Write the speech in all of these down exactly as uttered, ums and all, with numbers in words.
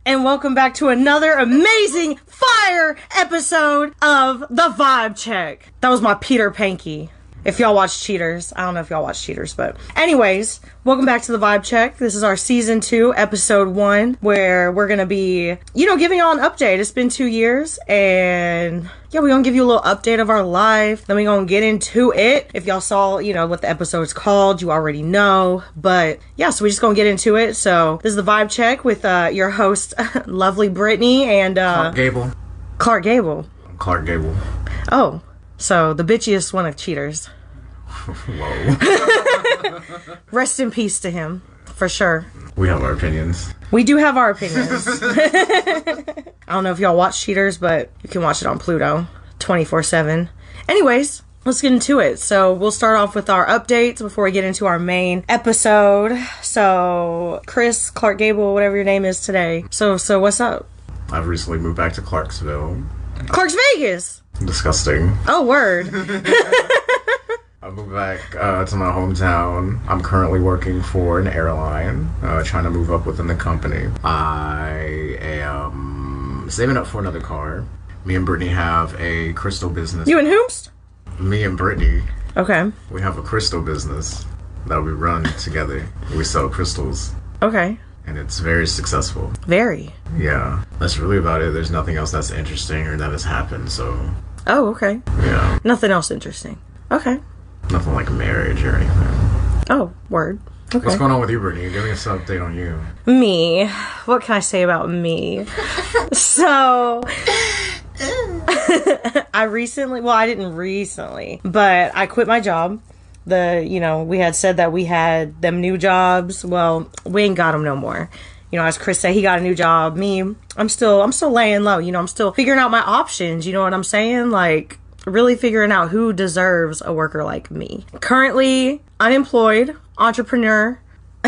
and welcome back to another amazing fire episode of The Vibe Check. That was my Peter Panky. If y'all watch Cheaters. I don't know if y'all watch Cheaters, but anyways, welcome back to The Vibe Check. This is our season two, episode one, where we're gonna be, you know, giving y'all an update. It's been two years, and yeah, we're gonna give you a little update of our life. Then we're gonna get into it. If y'all saw, you know, what the episode's called, you already know. But yeah, so we're just gonna get into it. So this is The Vibe Check with uh, your host, lovely Brittany, and uh, Clark Gable. Clark Gable. Clark Gable. Oh, so the bitchiest one of cheaters. Whoa. Rest in peace to him, for sure. We have our opinions. We do have our opinions. I don't know if y'all watch Cheaters, but you can watch it on Pluto twenty-four seven. Anyways, let's get into it. So we'll start off with our updates before we get into our main episode. So Chris, Clark Gable, whatever your name is today. So, so what's up? I've recently moved back to Clarksville. Clarks Vegas! Disgusting. Oh, word. I moved back uh, to my hometown. I'm currently working for an airline, uh, trying to move up within the company. I am saving up for another car. Me and Brittany have a crystal business. You and whomst? Me and Brittany. Okay. We have a crystal business that we run together. We sell crystals. Okay. And it's very successful. Very. Yeah. That's really about it. There's nothing else that's interesting or that has happened, so... Oh, okay. Yeah. Nothing else interesting. Okay. Nothing like marriage or anything. Oh, word. Okay. What's going on with you, Brittany? Give me us an update on you. Me. What can I say about me? So... I recently... Well, I didn't recently, but I quit my job. The, you know, we had said that we had them new jobs. Well, we ain't got them no more. You know, as Chris said, he got a new job. Me, I'm still, I'm still laying low. You know, I'm still figuring out my options. You know what I'm saying? Like, really figuring out who deserves a worker like me. Currently unemployed, entrepreneur.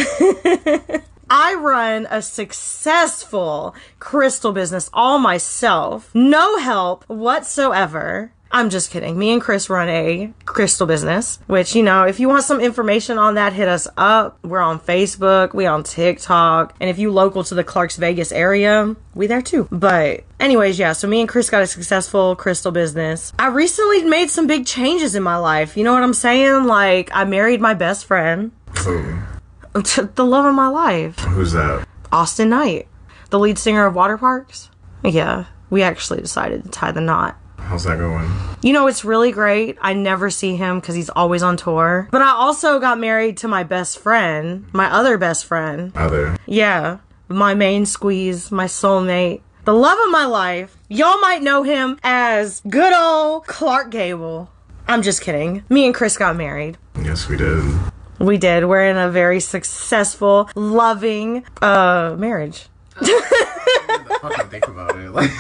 I run a successful crystal business all myself. No help whatsoever. I'm just kidding. Me and Chris run a crystal business, which, you know, if you want some information on that, hit us up. We're on Facebook. We on TikTok. And if you local to the Clarks Vegas area, we there too. But anyways, yeah, so me and Chris got a successful crystal business. I recently made some big changes in my life. You know what I'm saying? Like, I married my best friend. Who? The love of my life. Who's that? Austin Knight, the lead singer of Water Parks. Yeah, we actually decided to tie the knot. How's that going? You know, it's really great. I never see him because he's always on tour. But I also got married to my best friend, my other best friend. Other? Yeah, my main squeeze, my soulmate, the love of my life. Y'all might know him as good old Clark Gable. I'm just kidding. Me and Chris got married. Yes, we did. We did. We're in a very successful, loving uh marriage. Fucking think about it. Like...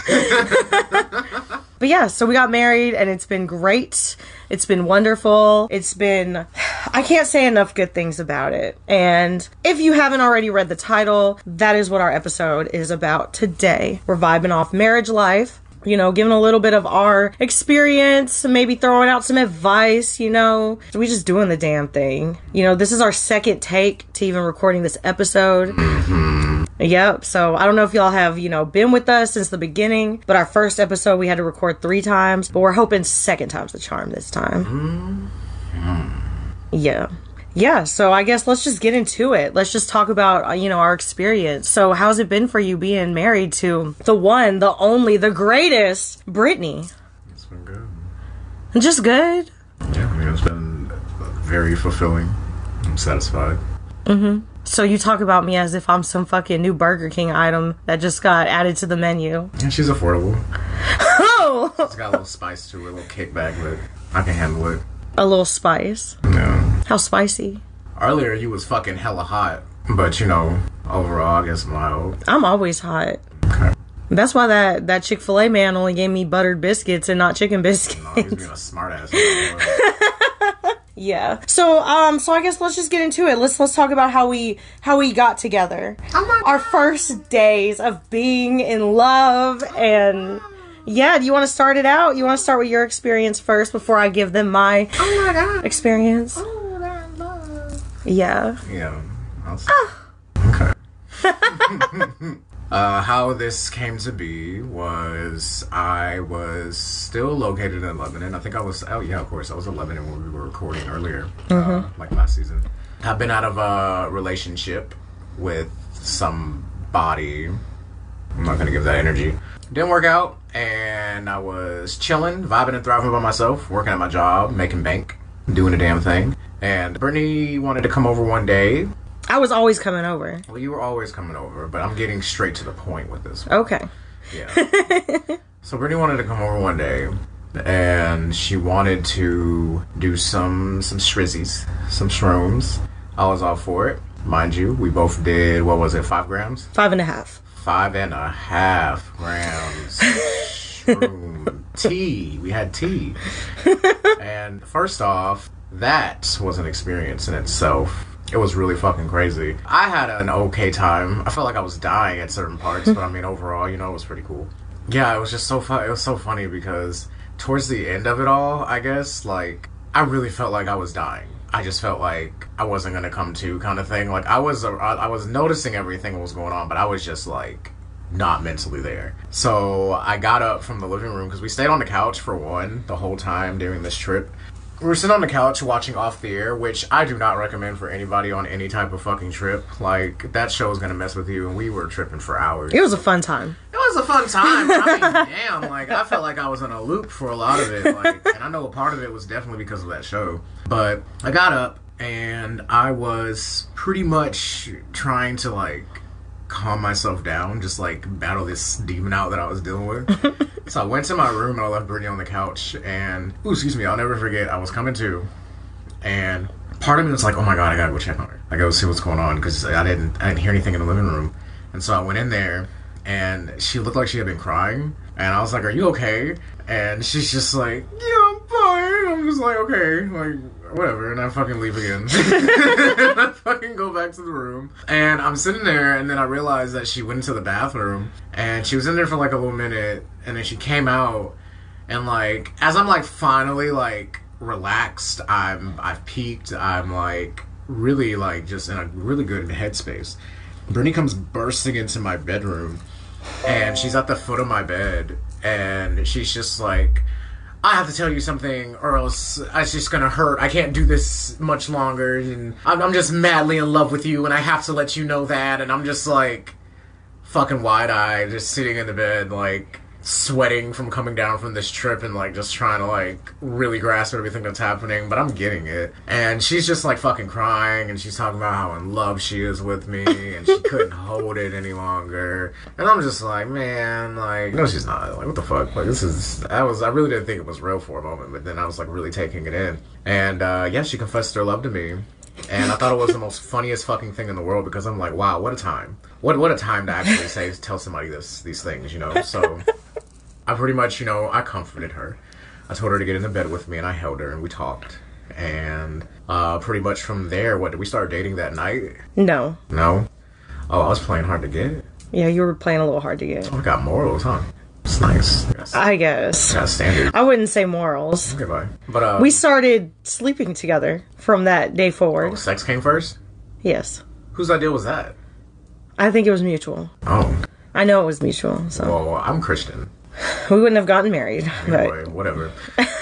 But yeah, so we got married and it's been great. It's been wonderful. It's been, I can't say enough good things about it. And if you haven't already read the title, that is what our episode is about today. We're vibing off marriage life. You know, giving a little bit of our experience, maybe throwing out some advice, you know. We just doing the damn thing. You know, this is our second take to even recording this episode. Mm-hmm. Yep. So I don't know if y'all have, you know, been with us since the beginning, but our first episode we had to record three times, but we're hoping second time's the charm this time. Mm-hmm. Yeah. Yeah, so I guess let's just get into it. Let's just talk about, you know, our experience. So how's it been for you being married to the one, the only, the greatest Brittany? It's been good. Just good? Yeah, I mean, it's been very fulfilling. I'm satisfied. Mm-hmm. So you talk about me as if I'm some fucking new Burger King item that just got added to the menu. Yeah, she's affordable. Oh! It's got a little spice to it, a little kickback, but I can handle it. A little spice? Yeah. How spicy? Earlier, you was fucking hella hot. But, you know, overall, I guess mild. I'm always hot. Okay. That's why that, that Chick-fil-A man only gave me buttered biscuits and not chicken biscuits. No, he's being a smart ass. Yeah. So, um, so I guess let's just get into it. Let's let's talk about how we how we got together. Oh my Our God. first days of being in love, and yeah. Do you want to start it out? You want to start with your experience first before I give them my Oh my God. experience? Oh, that love. Yeah. Yeah. I'll say. Okay. Uh, how this came to be was I was still located in Lebanon. I think I was, oh yeah, of course, I was in Lebanon when we were recording earlier, mm-hmm. uh, like last season. I've been out of a relationship with somebody. I'm not going to give that energy. Didn't work out, and I was chilling, vibing and thriving by myself, working at my job, making bank, doing a damn thing. And Brittany wanted to come over one day. I was always coming over. Well, you were always coming over, but I'm getting straight to the point with this one. Okay. Yeah. So Brittany wanted to come over one day, and she wanted to do some some shrizzies, some shrooms. I was all for it. Mind you, we both did, what was it, five grams? Five and a half. Five and a half grams shroom tea. We had tea. And first off, that was an experience in itself. It was really fucking crazy. I had an okay time. I felt like I was dying at certain parts, but I mean, overall, you know, it was pretty cool. Yeah, it was just so fun. It was so funny because towards the end of it all, I guess, like, I really felt like I was dying. I just felt like I wasn't gonna come to, kind of thing. Like, I was, uh, I was noticing everything that was going on, but I was just like not mentally there. So I got up from the living room because we stayed on the couch for one the whole time during this trip. We were sitting on the couch watching Off the Air, which I do not recommend for anybody on any type of fucking trip. Like, that show is gonna mess with you, and we were tripping for hours. It was a fun time. It was a fun time. I mean, damn, like, I felt like I was in a loop for a lot of it. Like, and I know a part of it was definitely because of that show. But I got up, and I was pretty much trying to, like, calm myself down, just like battle this demon out that I was dealing with. So I went to my room and I left Brittany on the couch, and ooh, excuse me, I'll never forget, I was coming to, and part of me was like, oh my god, I gotta go check on her. I gotta see what's going on, because I didn't I didn't hear anything in the living room. And so I went in there, and she looked like she had been crying, and I was like, are you okay? And she's just like, yeah, I'm fine. I'm just like, okay, like, whatever, and I fucking leave again. I fucking go back to the room, and I'm sitting there, and then I realized that she went into the bathroom, and she was in there for like a little minute, and then she came out, and like, as I'm like finally like relaxed, I'm, I've peaked, I'm like really like just in a really good headspace. Brittany comes bursting into my bedroom, and she's at the foot of my bed, and she's just like, I have to tell you something, or else it's just gonna hurt. I can't do this much longer, and I'm, I'm just madly in love with you, and I have to let you know that. And I'm just like, fucking wide-eyed, just sitting in the bed, like, sweating from coming down from this trip, and like just trying to like really grasp everything that's happening, but I'm getting it. And she's just like fucking crying, and she's talking about how in love she is with me, and she couldn't hold it any longer. And I'm just like, man, like, no, she's not. Like, what the fuck? Like, this is, I was, I really didn't think it was real for a moment, but then I was like really taking it in. And uh yeah, she confessed her love to me. And I thought it was the most funniest fucking thing in the world, because I'm like, wow, what a time. What what a time to actually say, tell somebody this these things, you know? So I pretty much, you know, I comforted her. I told her to get into bed with me, and I held her, and we talked. And uh, pretty much from there, what, did we start dating that night? No. No? Oh, I was playing hard to get. Yeah, you were playing a little hard to get. Oh, I got morals, huh? It's nice. Yes. I guess. Got standard. I wouldn't say morals. Okay, bye. But, uh, we started sleeping together from that day forward. Oh, sex came first? Yes. Whose idea was that? I think it was mutual. Oh. I know it was mutual, so. Well, I'm Christian. We wouldn't have gotten married. Anyway, but. Whatever.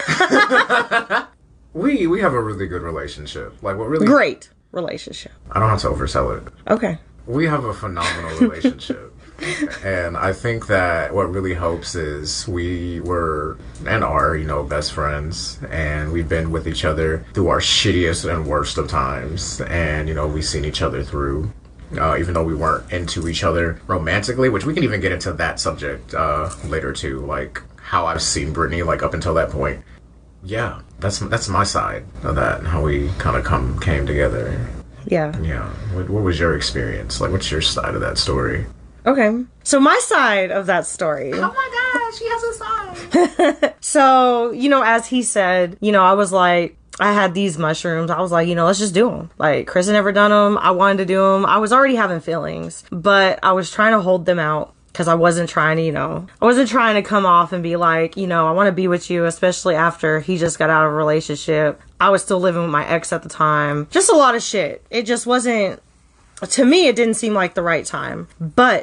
we we have a really good relationship. Like, what really... Great relationship. I don't have to oversell it. Okay. We have a phenomenal relationship. And I think that what really helps is we were and are, you know, best friends, and we've been with each other through our shittiest and worst of times, and, you know, we've seen each other through, uh, even though we weren't into each other romantically, which we can even get into that subject uh, later too, like how I've seen Brittany, like, up until that point. Yeah, that's that's my side of that, how we kind of come came together. Yeah. Yeah. What, what was your experience? Like, what's your side of that story? Okay. So my side of that story. Oh my gosh, she has a side. So, you know, as he said, you know, I was like, I had these mushrooms. I was like, you know, let's just do them. Like, Chris had never done them. I wanted to do them. I was already having feelings, but I was trying to hold them out, because I wasn't trying to, you know, I wasn't trying to come off and be like, you know, I want to be with you, especially after he just got out of a relationship. I was still living with my ex at the time. Just a lot of shit. It just wasn't, to me, it didn't seem like the right time. But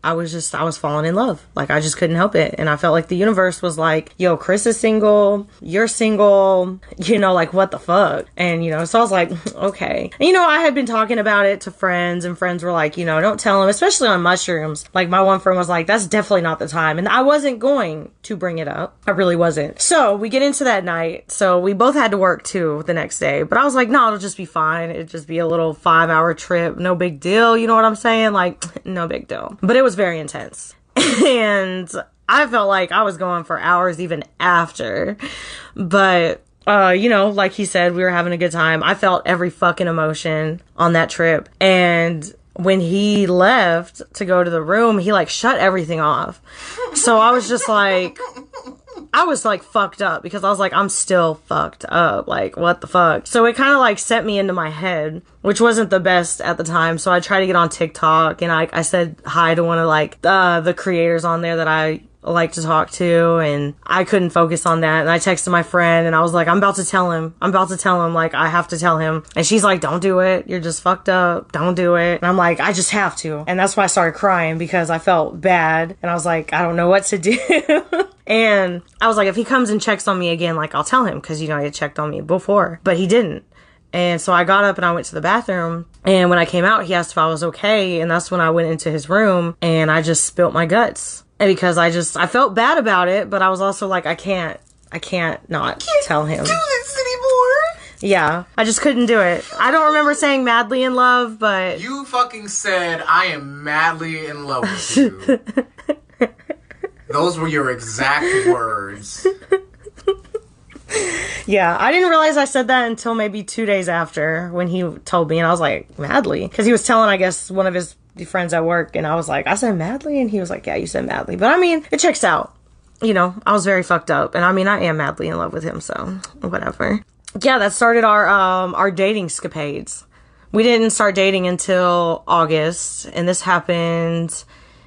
I was just, I was falling in love. Like, I just couldn't help it. And I felt like the universe was like, yo, Chris is single, you're single, you know, like, what the fuck? And, you know, so I was like, okay. And, you know, I had been talking about it to friends, and friends were like, you know, don't tell him, especially on mushrooms. Like, my one friend was like, that's definitely not the time. And I wasn't going to bring it up. I really wasn't. So we get into that night. So we both had to work too the next day. But I was like, no, it'll just be fine. It'd just be a little five hour trip. No big deal. You know what I'm saying? Like, no big deal. But it was very intense. And I felt like I was going for hours even after. But, uh, you know, like he said, we were having a good time. I felt every fucking emotion on that trip. And when he left to go to the room, he like shut everything off. So I was just like, I was like fucked up because I was like, I'm still fucked up. Like, what the fuck? So it kind of like set me into my head, which wasn't the best at the time. So I tried to get on TikTok, and I, I said hi to one of like uh, the creators on there that I like to talk to, and I couldn't focus on that. And I texted my friend, and I was like, I'm about to tell him. I'm about to tell him. Like, I have to tell him. And she's like, don't do it. You're just fucked up. Don't do it. And I'm like, I just have to. And that's why I started crying, because I felt bad. And I was like, I don't know what to do. And I was like, if he comes and checks on me again, like, I'll tell him, because, you know, he had checked on me before. But he didn't. And so I got up and I went to the bathroom. And when I came out, he asked if I was okay. And that's when I went into his room and I just spilt my guts. And because I just, I felt bad about it, but I was also like, I can't, I can't not can't tell him. Do this anymore. Yeah, I just couldn't do it. I don't remember saying madly in love, but you fucking said, I am madly in love with you. Those were your exact words. Yeah, I didn't realize I said that until maybe two days after when he told me, and I was like, madly? Because he was telling, I guess, one of his friends at work, and I was like, I said madly? And he was like, yeah, you said madly. But I mean, it checks out. You know, I was very fucked up, and I mean, I am madly in love with him, so whatever. Yeah, that started our, um, our dating escapades. We didn't start dating until August, and this happened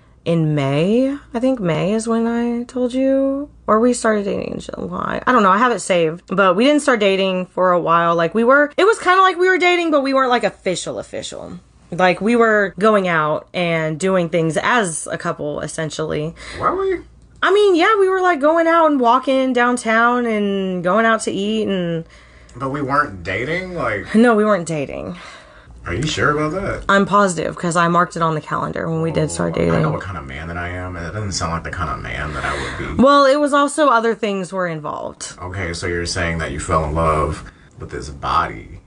in May. I think May is when I told you. Or we started dating in July. I don't know. I have it saved. But we didn't start dating for a while. Like, we were, it was kind of like we were dating, but we weren't like official official. Like, we were going out and doing things as a couple, essentially. Were we? I mean, yeah, we were like going out and walking downtown and going out to eat and... But we weren't dating? Like... No, we weren't dating. Are you sure about that? I'm positive, because I marked it on the calendar when we did start dating. I know what kind of man that I am, and it doesn't sound like the kind of man that I would be. Well, it was also other things were involved. Okay, so you're saying that you fell in love with this body.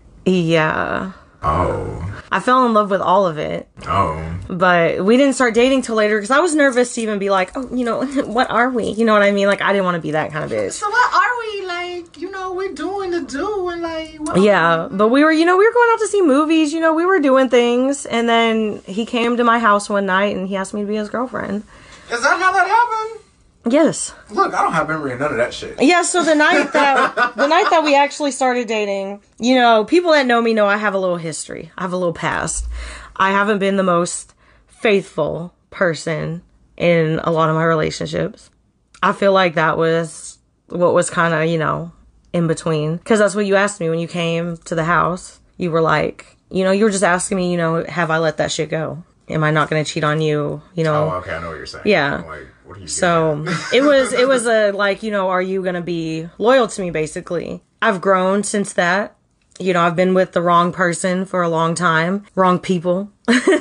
Yeah. Oh. I fell in love with all of it. Oh. But we didn't start dating till later, because I was nervous to even be like, oh, you know, what are we? You know what I mean? Like, I didn't want to be that kind of bitch. So what are we? Like, you know, we're doing the do, and like... What yeah, but we were, you know, we were going out to see movies, you know, we were doing things, and then he came to my house one night, and he asked me to be his girlfriend. Is that how that happened? Yes. Look, I don't have memory of none of that shit. Yeah, so the night that the night that we actually started dating, you know, people that know me know I have a little history. I have a little past. I haven't been the most faithful person in a lot of my relationships. I feel like that was what was kind of, you know, in between. Because that's what you asked me when you came to the house. You were like, you know, you were just asking me, you know, have I let that shit go? Am I not going to cheat on you? You know? Oh, okay, I know what you're saying. Yeah. Like, what are you so it was, it was a, like, you know, are you going to be loyal to me, basically? I've grown since that. You know, I've been with the wrong person for a long time. Wrong people.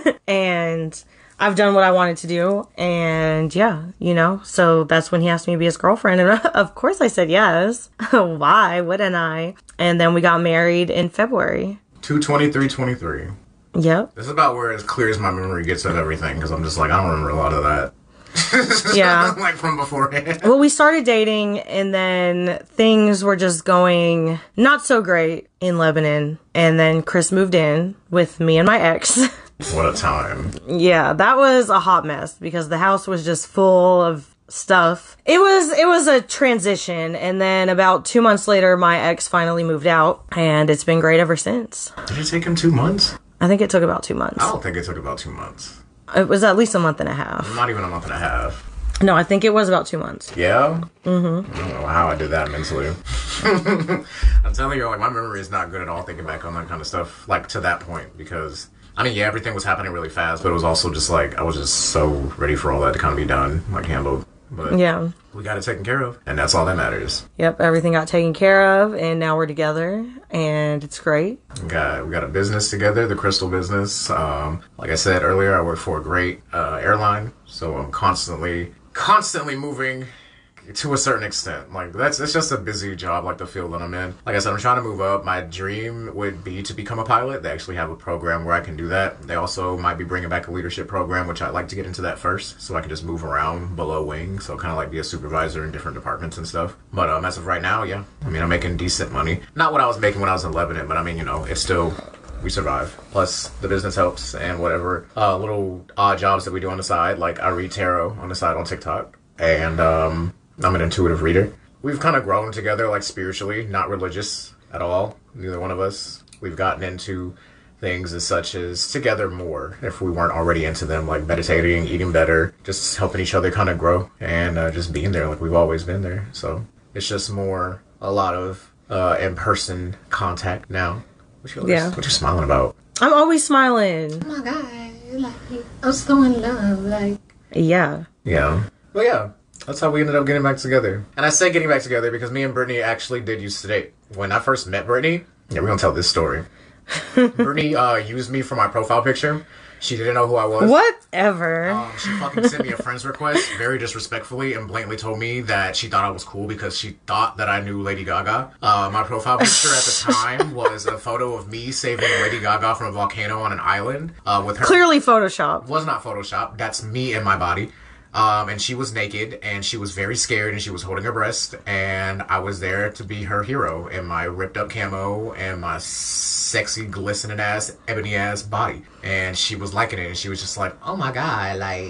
And I've done what I wanted to do. And yeah, you know, so that's when he asked me to be his girlfriend. And of course I said yes. Why wouldn't I? And then we got married in February. two twenty-three twenty-three. Yep. This is about where as clear as my memory gets of everything, because I'm just like, I don't remember a lot of that. Yeah. Like from beforehand. Well, we started dating, and then things were just going not so great in Lebanon. And then Chris moved in with me and my ex. What a time. Yeah, that was a hot mess because the house was just full of stuff. It was it was a transition, and then about two months later, my ex finally moved out, and it's been great ever since. Did it take him two months? I think it took about two months. I don't think it took about two months. It was at least a month and a half. Not even a month and a half. No, I think it was about two months. Yeah? Mm-hmm. I don't know how I did that mentally. I'm telling you, like, my memory is not good at all thinking back on that kind of stuff, like, to that point, because I mean, yeah, everything was happening really fast, but it was also just like, I was just so ready for all that to kind of be done, like handled. But Yeah. we got it taken care of, and that's all that matters. Yep, everything got taken care of, and now we're together, and it's great. We got, we got a business together, the Crystal business. Um, like I said earlier, I work for a great uh, airline, so I'm constantly, constantly moving to a certain extent. Like, that's it's just a busy job, like the field that I'm in. Like I said, I'm trying to move up. My dream would be to become a pilot. They actually have a program where I can do that. They also might be bringing back a leadership program, which I'd like to get into that first, so I can just move around below wing, so kind of like be a supervisor in different departments and stuff. But um, as of right now, yeah, I mean, I'm making decent money. Not what I was making when I was in Lebanon, but I mean, you know, it's still, we survive. Plus, the business helps, and whatever uh, little odd jobs that we do on the side, like I read tarot on the side on TikTok, and um, I'm an intuitive reader. We've kind of grown together, like spiritually, not religious at all. Neither one of us. We've gotten into things as such as together more, if we weren't already into them, like meditating, eating better, just helping each other kind of grow, and uh, just being there like we've always been there. So it's just more a lot of uh, in-person contact now. What you, Yeah. what you smiling about? I'm always smiling. Oh my god, like, I'm so in love, like. Yeah. Yeah. Well, yeah. That's how we ended up getting back together. And I say getting back together because me and Brittany actually did used to date. When I first met Brittany, yeah, we're gonna tell this story. Brittany uh, used me for my profile picture. She didn't know who I was. Whatever. Um, she fucking sent me a friend's request very disrespectfully and blatantly told me that she thought I was cool because she thought that I knew Lady Gaga. Uh, my profile picture at the time was a photo of me saving Lady Gaga from a volcano on an island uh, with her. Clearly Photoshop. Was not Photoshop. That's me and my body. Um, and she was naked, and she was very scared, and she was holding her breast, and I was there to be her hero in my ripped-up camo and my sexy, glistening-ass, ebony-ass body. And she was liking it, and she was just like, oh my god, like,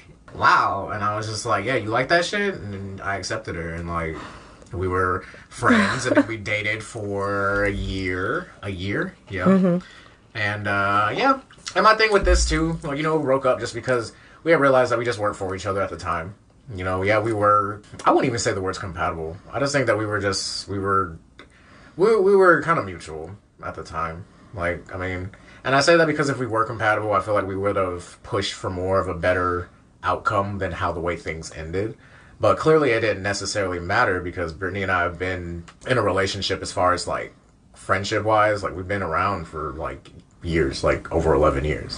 wow. And I was just like, yeah, you like that shit? And I accepted her, and, like, we were friends, and then we dated for a year. A year? Yeah. Mm-hmm. And, uh, yeah. And my thing with this, too, like, you know, broke up just because we had realized that we just weren't for each other at the time. You know, yeah, we were, I wouldn't even say the words compatible. I just think that we were just, we were, we, we were kind of mutual at the time. Like, I mean, and I say that because if we were compatible, I feel like we would have pushed for more of a better outcome than how the way things ended. But clearly it didn't necessarily matter because Brittany and I have been in a relationship as far as, like, friendship-wise. Like, we've been around for, like, years, like, over eleven years.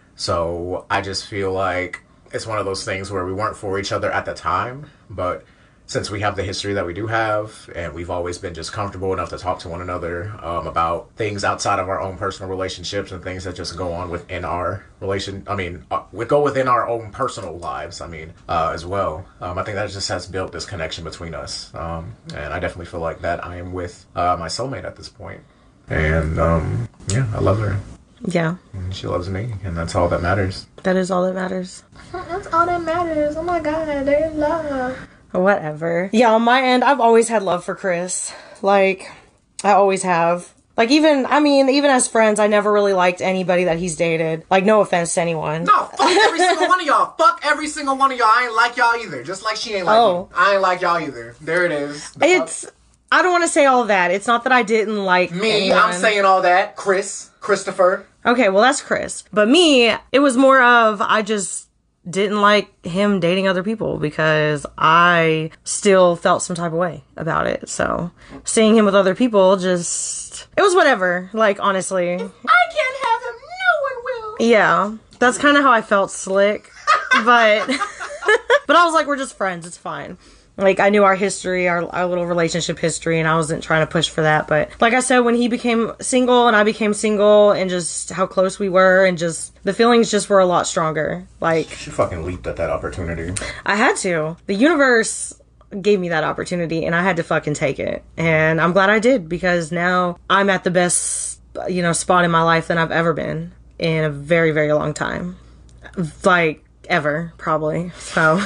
So I just feel like it's one of those things where we weren't for each other at the time, but since we have the history that we do have, and we've always been just comfortable enough to talk to one another um, about things outside of our own personal relationships and things that just go on within our relation, I mean, uh, we go within our own personal lives, I mean, uh, as well. Um, I think that just has built this connection between us, um, and I definitely feel like that I am with uh, my soulmate at this point. And, um, yeah, I love her. Yeah. And she loves me, and that's all that matters. That is all that matters. That's all that matters. Oh my god, they're in love. Whatever. Yeah, on my end, I've always had love for Chris. Like, I always have. Like, even, I mean, even as friends, I never really liked anybody that he's dated. Like, no offense to anyone. No, fuck every single one of y'all. Fuck every single one of y'all. I ain't like y'all either. Just like she ain't like Oh. you. I ain't like y'all either. There it is. The It's, I don't want to say all that. It's not that I didn't like fuck? Me, anyone. I'm saying all that. Chris, Christopher. Okay, well, that's Chris. But me, it was more of, I just didn't like him dating other people because I still felt some type of way about it. So, seeing him with other people just, it was whatever. Like, honestly. I can't have him. No one will. Yeah, that's kind of how I felt, Slick. But, but I was like, we're just friends. It's fine. Like, I knew our history, our, our little relationship history, and I wasn't trying to push for that. But like I said, when he became single and I became single and just how close we were and just the feelings just were a lot stronger. Like, She fucking leaped at that opportunity. I had to. The universe gave me that opportunity and I had to fucking take it. And I'm glad I did because now I'm at the best, you know, spot in my life than I've ever been in a very, very long time. Like, ever, probably. So...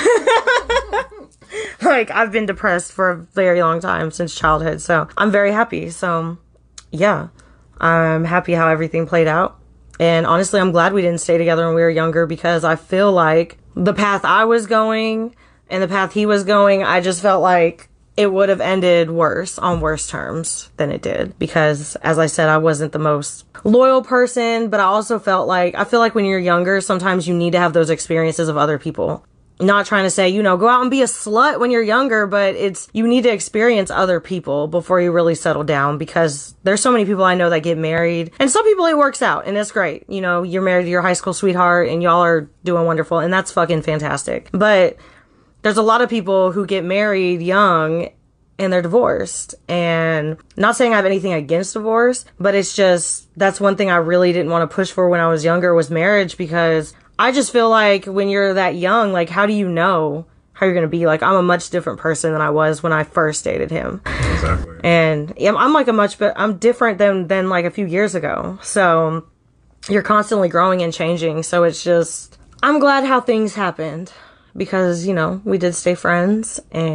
Like, I've been depressed for a very long time, since childhood, so I'm very happy. So, yeah, I'm happy how everything played out. And honestly, I'm glad we didn't stay together when we were younger because I feel like the path I was going and the path he was going, I just felt like it would have ended worse, on worse terms than it did. Because, as I said, I wasn't the most loyal person, but I also felt like, I feel like when you're younger, sometimes you need to have those experiences of other people. Not trying to say, you know, go out and be a slut when you're younger, but it's, you need to experience other people before you really settle down, because there's so many people I know that get married, and some people it works out and it's great. You know, you're married to your high school sweetheart and y'all are doing wonderful, and that's fucking fantastic. But there's a lot of people who get married young and they're divorced. And not saying I have anything against divorce, but it's just, that's one thing I really didn't want to push for when I was younger, was marriage, because I just feel like when you're that young, like, how do you know how you're going to be? Like, I'm a much different person than I was when I first dated him. Exactly. And I'm, I'm like a much, but I'm different than, than like a few years ago. So you're constantly growing and changing. So it's just, I'm glad how things happened, because, you know, we did stay friends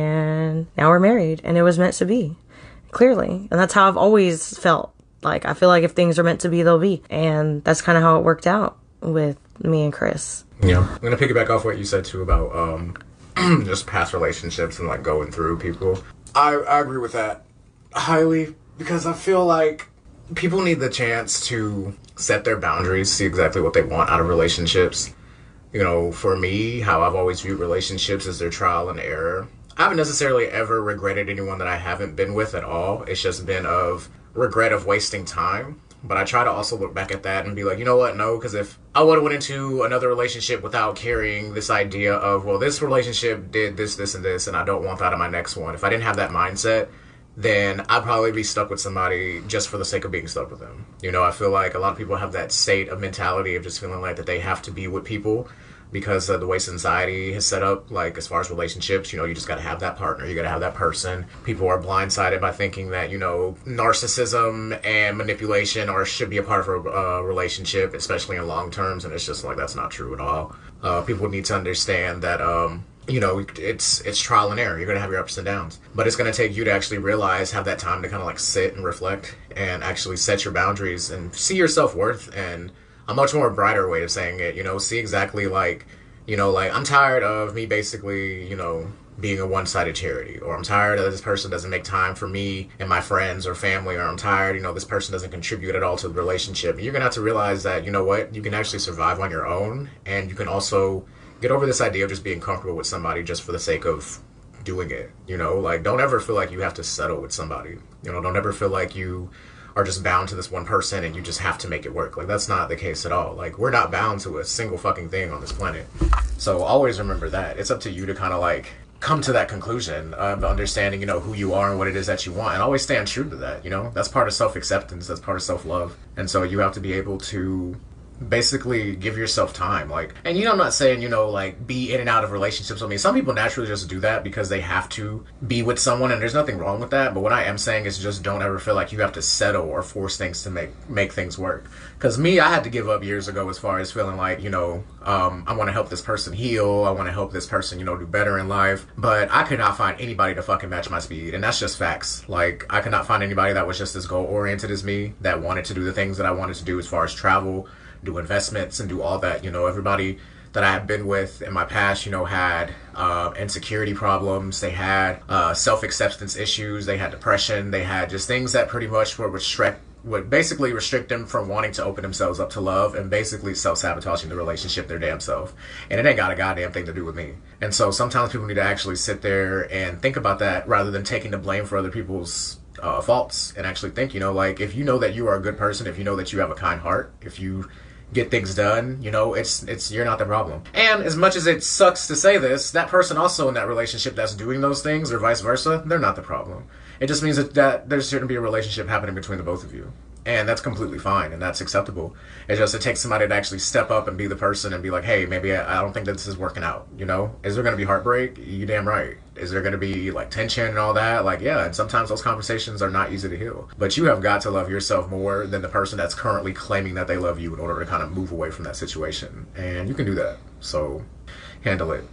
and now we're married, and it was meant to be, clearly. And that's how I've always felt. Like, I feel like if things are meant to be, they'll be. And that's kind of how it worked out with me and Chris. Yeah. I'm going to piggyback off what you said too about um, just past relationships and like going through people. I, I agree with that highly, because I feel like people need the chance to set their boundaries, see exactly what they want out of relationships. You know, for me, how I've always viewed relationships is their trial and error. I haven't necessarily ever regretted anyone that I haven't been with at all. It's just been of regret of wasting time. But I try to also look back at that and be like, you know what? No, because if I would have went into another relationship without carrying this idea of, well, this relationship did this, this, and this, and I don't want that in my next one. If I didn't have that mindset, then I'd probably be stuck with somebody just for the sake of being stuck with them. You know, I feel like a lot of people have that state of mentality of just feeling like that they have to be with people because of the way society has set up, like, as far as relationships, you know, you just got to have that partner, you got to have that person. People are blindsided by thinking that, you know, narcissism and manipulation are should be a part of a uh, relationship, especially in long terms, and it's just like, that's not true at all. Uh, people need to understand that, um, you know, it's it's trial and error. You're going to have your ups and downs. But it's going to take you to actually realize, have that time to kind of like sit and reflect and actually set your boundaries and see your self-worth. And a much more brighter way of saying it, you know, see exactly like, you know, like, I'm tired of me basically, you know, being a one-sided charity, or I'm tired of this person doesn't make time for me and my friends or family, or I'm tired, you know, this person doesn't contribute at all to the relationship. You're going to have to realize that, you know what, you can actually survive on your own, and you can also get over this idea of just being comfortable with somebody just for the sake of doing it, you know, like, don't ever feel like you have to settle with somebody, you know, don't ever feel like you are just bound to this one person and you just have to make it work. Like, that's not the case at all. Like, we're not bound to a single fucking thing on this planet. So always remember that. It's up to you to kind of like come to that conclusion of understanding, you know, who you are and what it is that you want, and always stand true to that, you know? That's part of self-acceptance, that's part of self-love. And so you have to be able to basically give yourself time, like, and you know, I'm not saying, you know, like, be in and out of relationships. I mean, some people naturally just do that because they have to be with someone, and there's nothing wrong with that. But what I am saying is just don't ever feel like you have to settle or force things to make make things work. Because me, I had to give up years ago as far as feeling like, you know, um, I want to help this person heal, I want to help this person, you know, do better in life, but I could not find anybody to fucking match my speed, and that's just facts. Like, I could not find anybody that was just as goal oriented as me, that wanted to do the things that I wanted to do as far as travel, do investments, and do all that. You know, everybody that I have been with in my past, you know, had uh, insecurity problems, they had uh, self-acceptance issues, they had depression, they had just things that pretty much were restrict, would basically restrict them from wanting to open themselves up to love, and basically self-sabotaging the relationship their damn self. And it ain't got a goddamn thing to do with me. And so sometimes people need to actually sit there and think about that, rather than taking the blame for other people's uh, faults, and actually think, you know, like, if you know that you are a good person, if you know that you have a kind heart, if you get things done, you know, it's it's you're not the problem. And as much as it sucks to say this, that person also in that relationship that's doing those things, or vice versa, they're not the problem. It just means that, that there's going to be a relationship happening between the both of you. And that's completely fine, and that's acceptable. It's just, it takes somebody to actually step up and be the person and be like, hey, maybe I, I don't think that this is working out, you know? Is there going to be heartbreak? You damn right. Is there going to be, like, tension and all that? Like, yeah, and sometimes those conversations are not easy to heal. But you have got to love yourself more than the person that's currently claiming that they love you in order to kind of move away from that situation. And you can do that. So, handle it.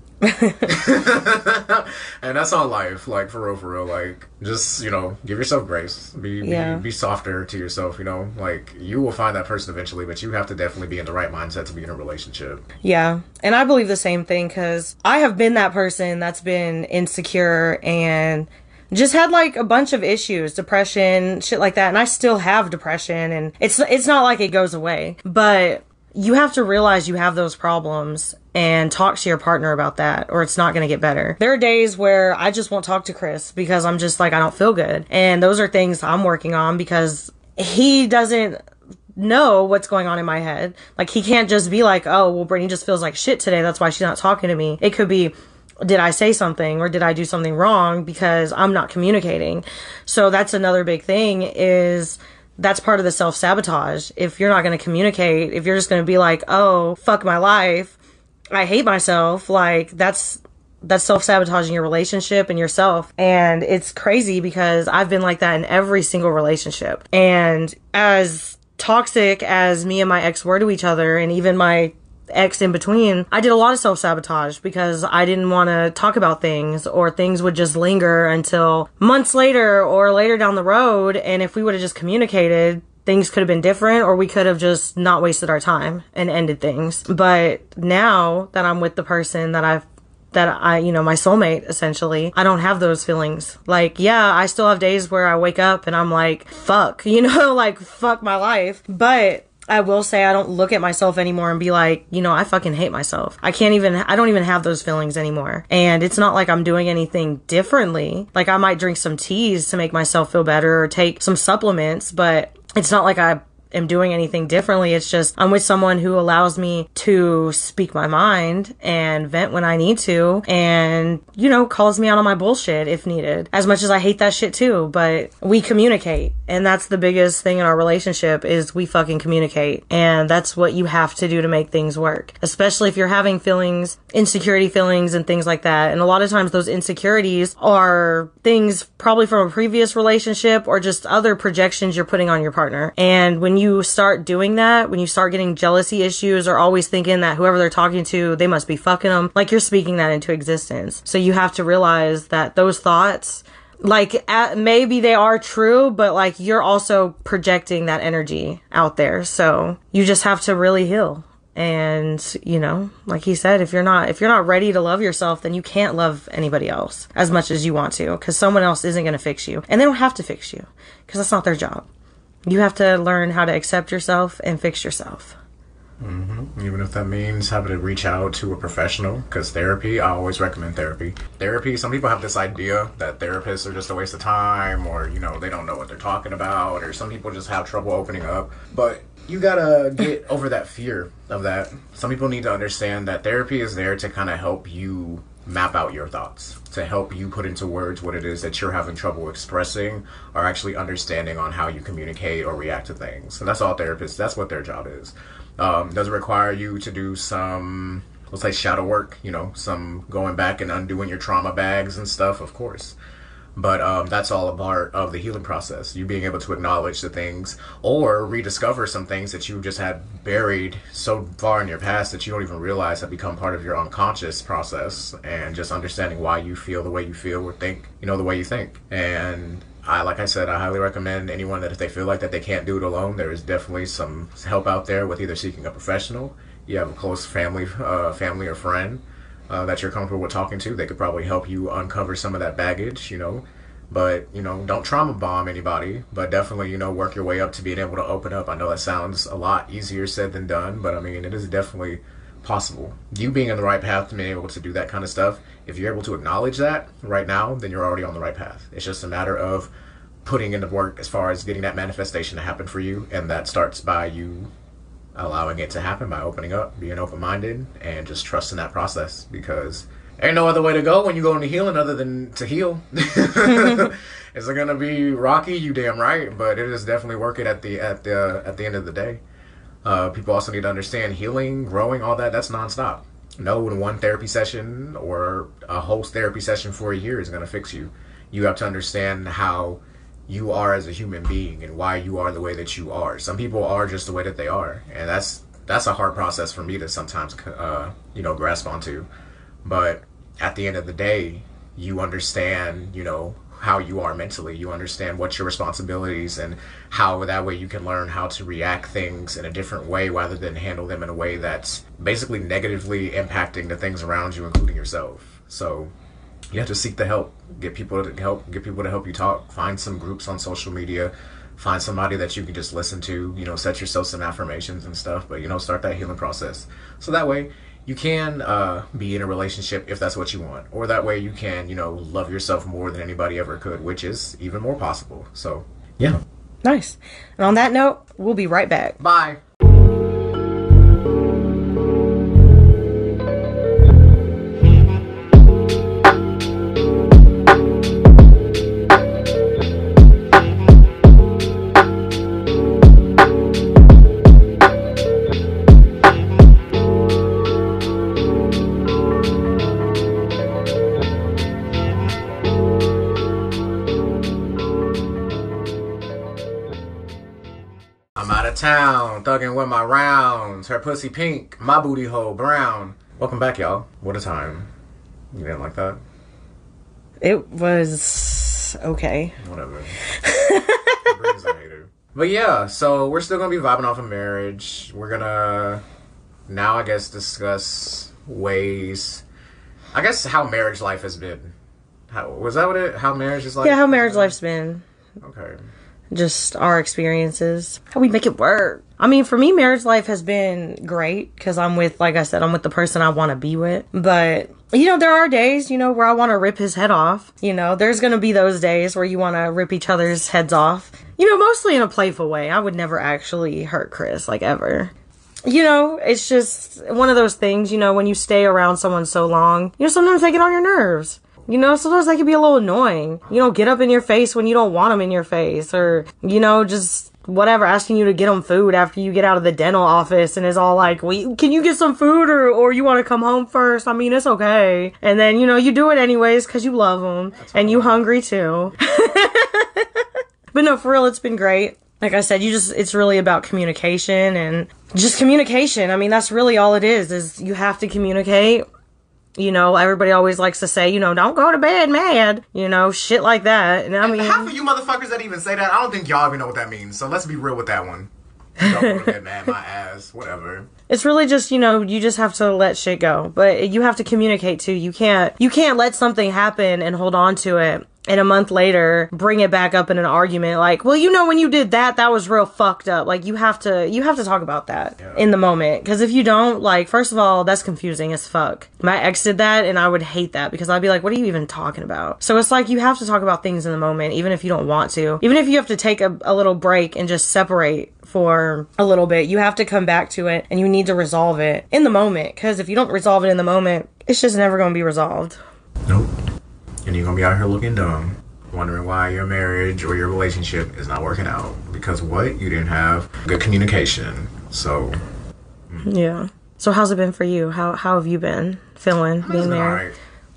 And that's on life, like, for real, for real. Like, just, you know, give yourself grace. Be, yeah. be be softer to yourself, you know? Like, you will find that person eventually, but you have to definitely be in the right mindset to be in a relationship. Yeah, and I believe the same thing, because I have been that person that's been insecure and just had like a bunch of issues, depression, shit like that. And I still have depression, and it's, it's not like it goes away, but you have to realize you have those problems and talk to your partner about that, or it's not going to get better. There are days where I just won't talk to Chris because I'm just like, I don't feel good. And those are things I'm working on because he doesn't know what's going on in my head. Like, he can't just be like, oh, well, Brittany just feels like shit today, that's why she's not talking to me. It could be, did I say something or did I do something wrong because I'm not communicating? So that's another big thing, is that's part of the self-sabotage. If you're not going to communicate, if you're just going to be like, oh, fuck my life, I hate myself, like, that's that's self-sabotaging your relationship and yourself. And it's crazy because I've been like that in every single relationship. And as toxic as me and my ex were to each other, and even my ex in between, I did a lot of self-sabotage because I didn't want to talk about things, or things would just linger until months later or later down the road. And if we would have just communicated, things could have been different, or we could have just not wasted our time and ended things. But now that I'm with the person that I've that I, you know, my soulmate, essentially, I don't have those feelings. Like, yeah, I still have days where I wake up and I'm like, fuck, you know, like, fuck my life. But I will say I don't look at myself anymore and be like, you know, I fucking hate myself. I can't even, I don't even have those feelings anymore. And it's not like I'm doing anything differently. Like, I might drink some teas to make myself feel better or take some supplements, but it's not like I am doing anything differently. It's just I'm with someone who allows me to speak my mind and vent when I need to, and, you know, calls me out on my bullshit if needed. As much as I hate that shit too, but we communicate. And that's the biggest thing in our relationship, is we fucking communicate. And that's what you have to do to make things work. Especially if you're having feelings, insecurity feelings and things like that. And a lot of times those insecurities are things probably from a previous relationship or just other projections you're putting on your partner. And when you start doing that, when you start getting jealousy issues or always thinking that whoever they're talking to, they must be fucking them, like, you're speaking that into existence. So you have to realize that those thoughts, like, at, maybe they are true, but like, you're also projecting that energy out there. So you just have to really heal. And, you know, like he said, if you're not, if you're not ready to love yourself, then you can't love anybody else as much as you want to, because someone else isn't going to fix you, and they don't have to fix you because that's not their job. You have to learn how to accept yourself and fix yourself. Mm-hmm. Even if that means having to reach out to a professional, because therapy, I always recommend therapy. Therapy, some people have this idea that therapists are just a waste of time, or, you know, they don't know what they're talking about, or some people just have trouble opening up. But you gotta get over that fear of that. Some people need to understand that therapy is there to kind of help you map out your thoughts, to help you put into words what it is that you're having trouble expressing or actually understanding on how you communicate or react to things. And that's all therapists, that's what their job is. Um, does it require you to do some, let's say, shadow work, you know, some going back and undoing your trauma bags and stuff? Of course. But um, that's all a part of the healing process. You being able to acknowledge the things or rediscover some things that you just had buried so far in your past that you don't even realize have become part of your unconscious process, and just understanding why you feel the way you feel or think, you know, the way you think. And I, like I said, I highly recommend anyone that if they feel like that they can't do it alone, there is definitely some help out there with either seeking a professional, you have a close family, uh, family or friend, Uh, that you're comfortable with talking to. They could probably help you uncover some of that baggage, you know. But, you know, don't trauma bomb anybody, but definitely, you know, work your way up to being able to open up. I know that sounds a lot easier said than done, but I mean, it is definitely possible. You being on the right path to being able to do that kind of stuff, if you're able to acknowledge that right now, then you're already on the right path. It's just a matter of putting in the work as far as getting that manifestation to happen for you, and that starts by you allowing it to happen by opening up, being open-minded, and just trusting that process, because ain't no other way to go when you go into healing other than to heal. Is it gonna be rocky? You damn right, but it is definitely worth it at the at the at the end of the day. Uh, people also need to understand healing, growing, all that. That's nonstop. No one therapy session or a whole therapy session for a year is gonna fix you. You have to understand how you are as a human being and why you are the way that you are. Some people are just the way that they are, and that's that's a hard process for me to sometimes uh, you know, grasp onto. But at the end of the day, you understand, you know, how you are mentally. You understand what's your responsibilities, and how that way you can learn how to react things in a different way rather than handle them in a way that's basically negatively impacting the things around you, including yourself. So you have to seek the help. Get people to help. Get people to help you talk. Find some groups on social media. Find somebody that you can just listen to. You know, set yourself some affirmations and stuff. But you know, start that healing process. So that way you can uh, be in a relationship if that's what you want, or that way you can, you know, love yourself more than anybody ever could, which is even more possible. So yeah. Nice. And on that note, we'll be right back. Bye. Town, thugging with my rounds, her pussy pink, my booty hole brown. Welcome back, y'all. What a time. You didn't like that? It was okay. Whatever. Brings a hater. But yeah, so we're still gonna be vibing off of marriage. We're gonna now, I guess, discuss ways, I guess, how marriage life has been. How was that what it? How marriage is like? Yeah, how marriage life's been. Okay. Just our experiences, how we make it work. I mean, for me, marriage life has been great because I'm with, like I said, I'm with the person I want to be with. But, you know, there are days, you know, where I want to rip his head off. You know, there's going to be those days where you want to rip each other's heads off. You know, mostly in a playful way. I would never actually hurt Chris, like, ever. You know, it's just one of those things, you know, when you stay around someone so long, you know, sometimes they get on your nerves. You know, sometimes that can be a little annoying. You know, get up in your face when you don't want them in your face. Or, you know, just whatever, asking you to get them food after you get out of the dental office and is all like, well, can you get some food or, or you want to come home first? I mean, it's okay. And then, you know, you do it anyways because you love them. And you hungry too. But no, for real, it's been great. Like I said, you just, it's really about communication and just communication. I mean, that's really all it is, is you have to communicate. You know, everybody always likes to say, you know, don't go to bed mad, you know, shit like that. And I mean, half of you motherfuckers that even say that, I don't think y'all even know what that means. So let's be real with that one. Don't go to bed mad, my ass, whatever. It's really just, you know, you just have to let shit go. But you have to communicate too. You can't, you can't let something happen and hold on to it. And a month later, bring it back up in an argument like, well, you know, when you did that, that was real fucked up. Like, you have to, you have to talk about that yeah. in the moment. Because if you don't, like, first of all, that's confusing as fuck. My ex did that, and I would hate that because I'd be like, what are you even talking about? So it's like, you have to talk about things in the moment, even if you don't want to. Even if you have to take a, a little break and just separate for a little bit, you have to come back to it, and you need to resolve it in the moment. Because if you don't resolve it in the moment, it's just never going to be resolved. Nope. And you're going to be out here looking dumb, wondering why your marriage or your relationship is not working out. Because what? You didn't have good communication. So. Mm. Yeah. So how's it been for you? How how have you been feeling being married?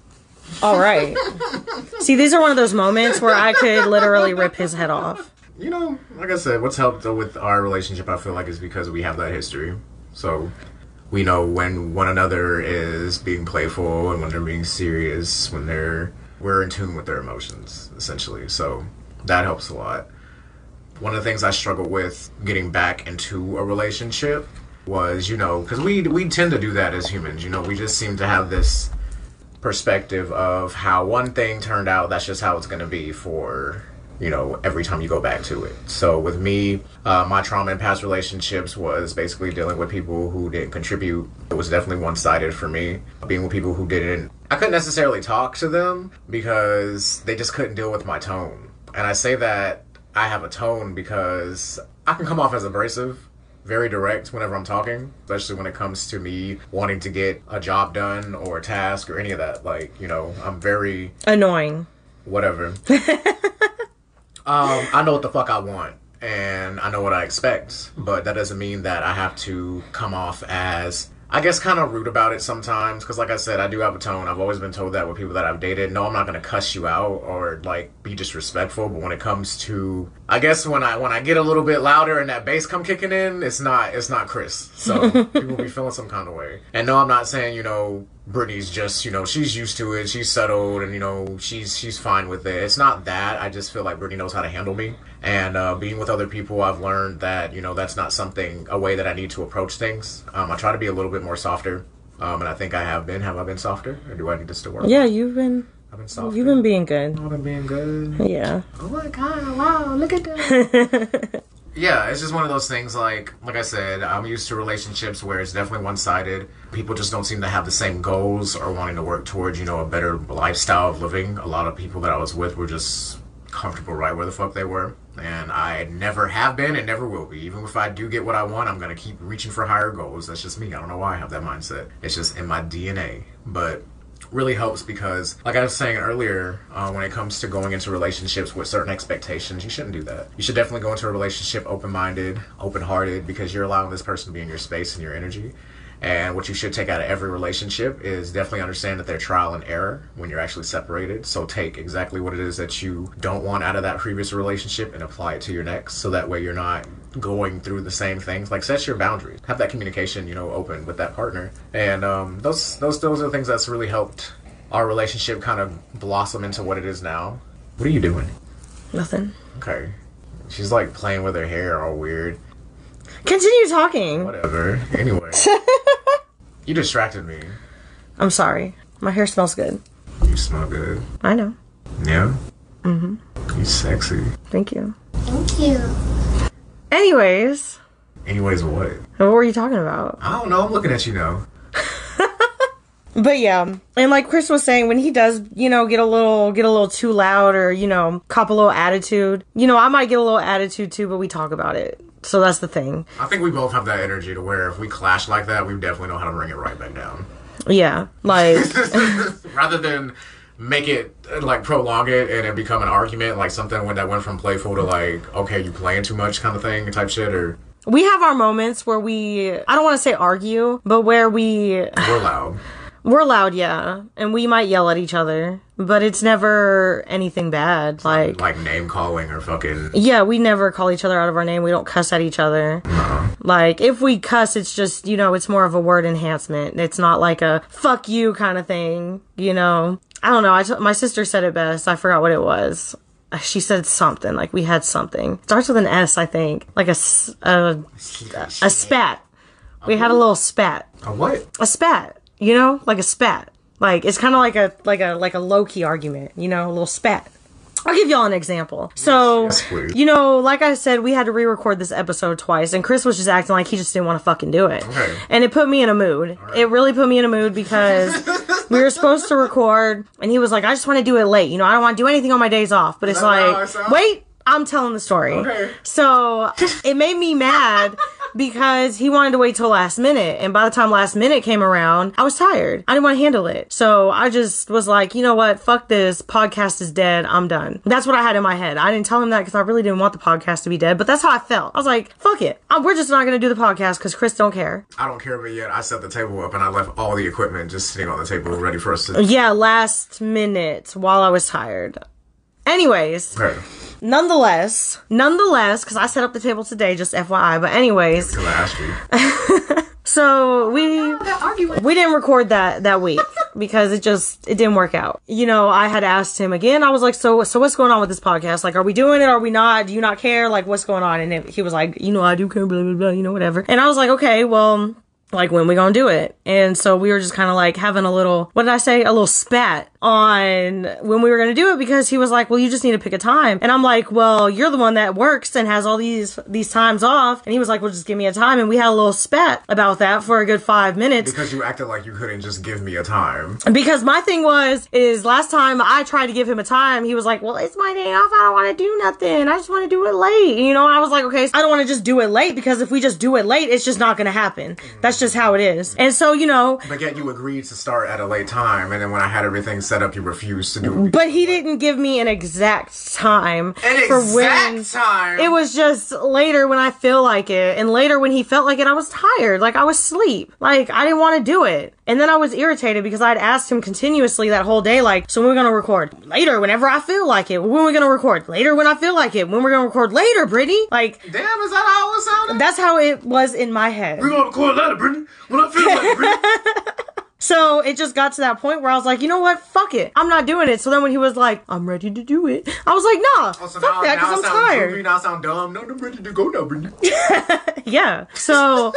All right. See, these are one of those moments where I could literally rip his head off. You know, like I said, what's helped with our relationship, I feel like, is because we have that history. So we know when one another is being playful and when they're being serious, when they're... we're in tune with their emotions, essentially. So that helps a lot. One of the things I struggled with getting back into a relationship was, you know, because we we tend to do that as humans. You know, we just seem to have this perspective of how one thing turned out, that's just how it's going to be for, you know, every time you go back to it. So with me, uh, my trauma in past relationships was basically dealing with people who didn't contribute. It was definitely one-sided for me. Being with people who didn't, I couldn't necessarily talk to them because they just couldn't deal with my tone. And I say that I have a tone because I can come off as abrasive, very direct whenever I'm talking, especially when it comes to me wanting to get a job done or a task or any of that. Like, you know, I'm very... annoying. Whatever. Um, I know what the fuck I want, and I know what I expect, but that doesn't mean that I have to come off as, I guess, kind of rude about it sometimes, because like I said, I do have a tone. I've always been told that with people that I've dated. No, I'm not going to cuss you out or, like, be disrespectful, but when it comes to, I guess when I when I get a little bit louder and that bass come kicking in, it's not, it's not Chris. So people be feeling some kind of way. And no, I'm not saying, you know, Brittany's just, you know, she's used to it, she's settled, and, you know, she's she's fine with it. It's not that. I just feel like Brittany knows how to handle me. And uh, being with other people, I've learned that, you know, that's not something, a way that I need to approach things. Um, I try to be a little bit more softer, um, and I think I have been. Have I been softer, or do I need to still work? Yeah, you've been I've been soft. You've been being good. I've been being good. Yeah. Oh my god, wow, look at that. Yeah, it's just one of those things, like like I said, I'm used to relationships where it's definitely one-sided. People just don't seem to have the same goals or wanting to work towards, you know, a better lifestyle of living. A lot of people that I was with were just comfortable right where the fuck they were. And I never have been and never will be. Even if I do get what I want, I'm going to keep reaching for higher goals. That's just me. I don't know why I have that mindset. It's just in my D N A. But really helps because, like I was saying earlier, uh, when it comes to going into relationships with certain expectations, you shouldn't do that. You should definitely go into a relationship open-minded, open-hearted, because you're allowing this person to be in your space and your energy. And what you should take out of every relationship is definitely understand that they're trial and error when you're actually separated. So take exactly what it is that you don't want out of that previous relationship and apply it to your next. So that way you're not going through the same things. Like, set your boundaries. Have that communication, you know, open with that partner. And um, those, those, those are the things that's really helped our relationship kind of blossom into what it is now. What are you doing? Nothing. Okay. She's like playing with her hair all weird. Continue talking. Whatever. Anyway. You distracted me. I'm sorry. My hair smells good. You smell good. I know. Yeah? Mm-hmm. You sexy. Thank you. Thank you. Anyways. Anyways, what? What were you talking about? I don't know. I'm looking at you now. But yeah, and like Chris was saying, when he does, you know, get a little, get a little too loud or, you know, cop a little attitude, you know, I might get a little attitude too, but we talk about it. So that's the thing. I think we both have that energy to where if we clash like that, we definitely know how to bring it right back down. Yeah, like... Rather than make it, like, prolong it and it become an argument, like something when that went from playful to like, okay, you playing too much kind of thing, type shit, or... We have our moments where we, I don't want to say argue, but where we... We're loud. We're loud, yeah. And we might yell at each other, but it's never anything bad. Like, like name calling or fucking... Yeah, we never call each other out of our name. We don't cuss at each other. No. Like, if we cuss, it's just, you know, it's more of a word enhancement. It's not like a fuck you kind of thing, you know? I don't know. I t- my sister said it best. I forgot what it was. She said something, like we had something. Starts with an S, I think. Like a, a, a spat. We had a little spat. A what? A spat. You know, like a spat. Like, it's kind of like a like a like a low-key argument, you know, a little spat. I'll give y'all an example. So, yes, please. You know, like I said, we had to re-record this episode twice, and Chris was just acting like he just didn't want to fucking do it. Okay. And it put me in a mood. Right. It really put me in a mood because we were supposed to record, and he was like, I just want to do it late. You know, I don't want to do anything on my days off. But it's like, wait, I'm telling the story. Okay. So, it made me mad because he wanted to wait till last minute. And by the time last minute came around, I was tired. I didn't want to handle it. So I just was like, you know what? Fuck this. Podcast is dead. I'm done. That's what I had in my head. I didn't tell him that because I really didn't want the podcast to be dead. But that's how I felt. I was like, fuck it. I'm, we're just not going to do the podcast because Chris don't care. I don't care, but yet I set the table up and I left all the equipment just sitting on the table ready for us to... Yeah, last minute while I was tired. Anyways. Okay. Nonetheless, nonetheless, because I set up the table today, just F Y I, but anyways. Because I asked you. So we we didn't record that that week because it just it didn't work out. You know, I had asked him again. I was like, so so what's going on with this podcast? Like, are we doing it? Are we not? Do you not care? Like, what's going on? And it, he was like, you know, I do care, blah blah blah, you know, whatever. And I was like, okay, well, like, when we gonna do it? And so we were just kind of like having a little, what did I say? A little spat on when we were gonna do it because he was like, well, you just need to pick a time. And I'm like, well, you're the one that works and has all these, these times off. And he was like, well, just give me a time. And we had a little spat about that for a good five minutes. Because you acted like you couldn't just give me a time. Because my thing was, is last time I tried to give him a time, he was like, well, it's my day off. I don't want to do nothing. I just want to do it late. You know, and I was like, okay, so I don't want to just do it late because if we just do it late, it's just not going to happen. Mm. That's just how it is. And so, you know. But yet you agreed to start at a late time. And then when I had everything set up, you refused to do it. But he didn't give me an exact time. An for exact when, time? It was just later when I feel like it. And later when he felt like it, I was tired. Like, I was asleep. Like, I didn't want to do it. And then I was irritated because I'd asked him continuously that whole day, like, so when we're going to record? Later, whenever I feel like it. When we're going to record? Later, when I feel like it. When we're going to record? Later, Brittany. Like, damn, is that how it sounded? That's how it was in my head. We're going to record later, Brittany. When I feel like it, Brittany. So it just got to that point where I was like, you know what? Fuck it. I'm not doing it. So then when he was like, I'm ready to do it, I was like, nah, oh, so fuck now, that because I'm tired. Groovy, now I sound dumb. No, I'm ready to go now, Brittany. Yeah. So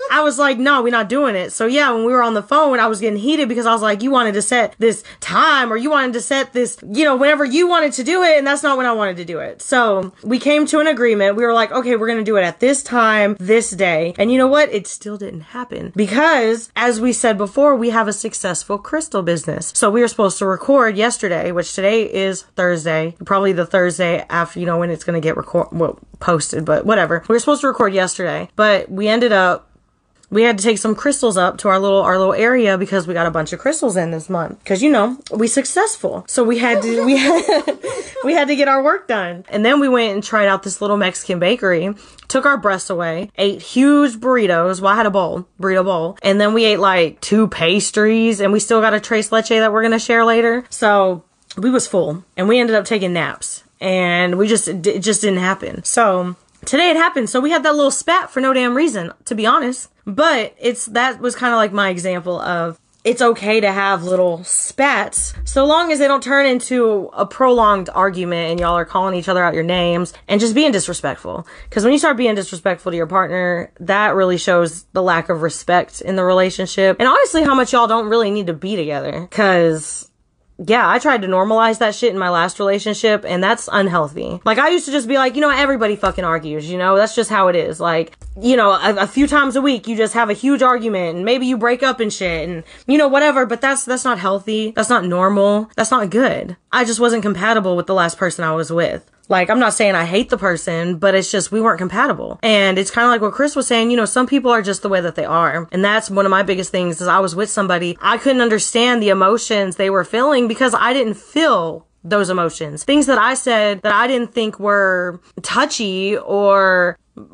I was like, no, we're not doing it. So yeah, when we were on the phone, I was getting heated because I was like, you wanted to set this time or you wanted to set this, you know, whenever you wanted to do it. And that's not when I wanted to do it. So we came to an agreement. We were like, okay, we're going to do it at this time, this day. And you know what? It still didn't happen because as we said before, we have a successful crystal business. So we were supposed to record yesterday, which today is Thursday, probably the Thursday after, you know, when it's going to get record, well, posted, but whatever. We were supposed to record yesterday, but we ended up we had to take some crystals up to our little our little area because we got a bunch of crystals in this month. Because you know we successful, so we had to we had we had to get our work done. And then we went and tried out this little Mexican bakery. Took our breasts away. Ate huge burritos. Well, I had a bowl, burrito bowl, and then we ate like two pastries. And we still got a tres leche that we're gonna share later. So we was full, and we ended up taking naps, and we just it just didn't happen. So today it happened. So we had that little spat for no damn reason, to be honest. But it's that was kind of like my example of it's okay to have little spats so long as they don't turn into a prolonged argument and y'all are calling each other out your names and just being disrespectful. Because when you start being disrespectful to your partner, that really shows the lack of respect in the relationship. And honestly, how much y'all don't really need to be together. Because yeah, I tried to normalize that shit in my last relationship, and that's unhealthy. Like, I used to just be like, you know, everybody fucking argues, you know? That's just how it is. Like, you know, a, a few times a week, you just have a huge argument, and maybe you break up and shit, and, you know, whatever, but that's, that's not healthy. That's not normal. That's not good. I just wasn't compatible with the last person I was with. Like, I'm not saying I hate the person, but it's just we weren't compatible. And it's kind of like what Chris was saying, you know, some people are just the way that they are. And that's one of my biggest things is I was with somebody, I couldn't understand the emotions they were feeling because I didn't feel those emotions. Things that I said that I didn't think were touchy or